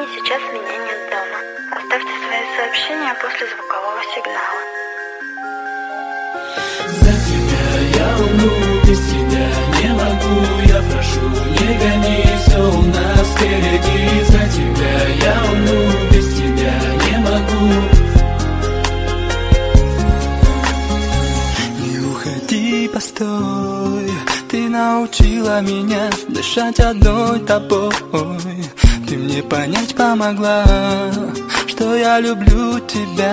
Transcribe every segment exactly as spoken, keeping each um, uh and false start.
Сейчас меня нет дома. Оставьте свои сообщения после звукового сигнала. За тебя я умру, без тебя не могу. Я прошу, не гони, все у нас впереди. За тебя я умру, без тебя не могу. Не уходи, постой. Ты научила меня дышать одной тобой. Ты мне понять помогла, что я люблю тебя.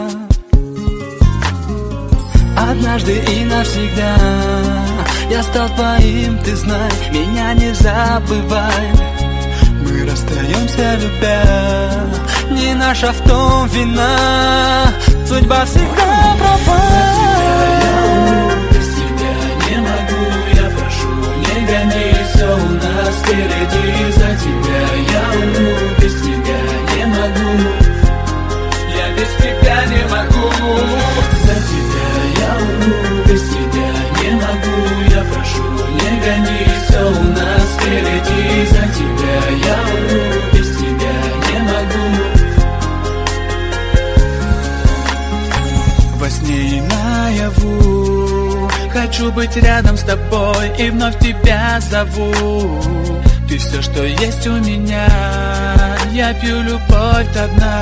Однажды и навсегда я стал твоим, ты знай, меня не забывай. Мы расстаемся, любя, не наша в том вина. Судьба всегда права. Без тебя не могу, я прошу, не гони, все у нас впереди. За тебя я умру, без тебя не могу. Я без тебя не могу. За тебя я умру, без тебя не могу. Я прошу, не гони, все у нас впереди. За тебя я умру, без тебя не могу. Во сне и наяву хочу быть рядом с тобой и вновь тебя зову. Ты все, что есть у меня, я пью любовь до дна.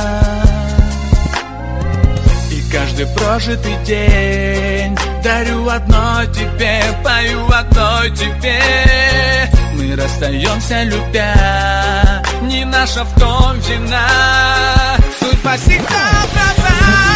И каждый прожитый день дарю одной тебе, пою одной тебе. Мы расстаемся, любя, не наша в том вина. Судьба всегда права.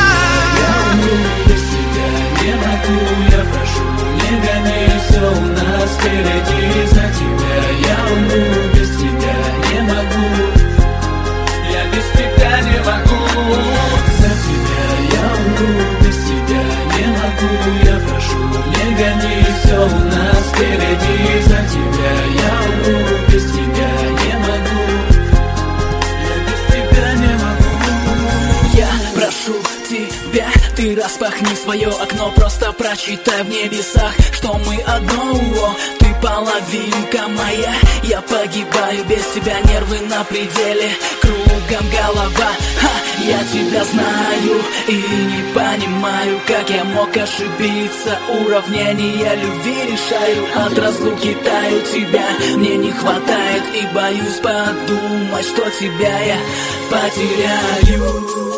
Без тебя не могу, я прошу, не гони, все у нас впереди. За тебя я умру, без тебя не могу. Я без тебя не могу. За тебя я умру, без тебя не могу. Я прошу, не гони, все у нас впереди. За тебя я умру, без тебя не могу. Я без тебя не могу. Я прошу тебя, ты распахни свое окно, просто прочитай в небесах, что мы одно. Ты половинка моя, я погибаю без тебя, нервы на пределе, кругом голова. Ха, я тебя знаю и не понимаю, как я мог ошибиться. Уравнения любви решаю, от разлуки таю, тебя мне не хватает. И боюсь подумать, что тебя я потеряю.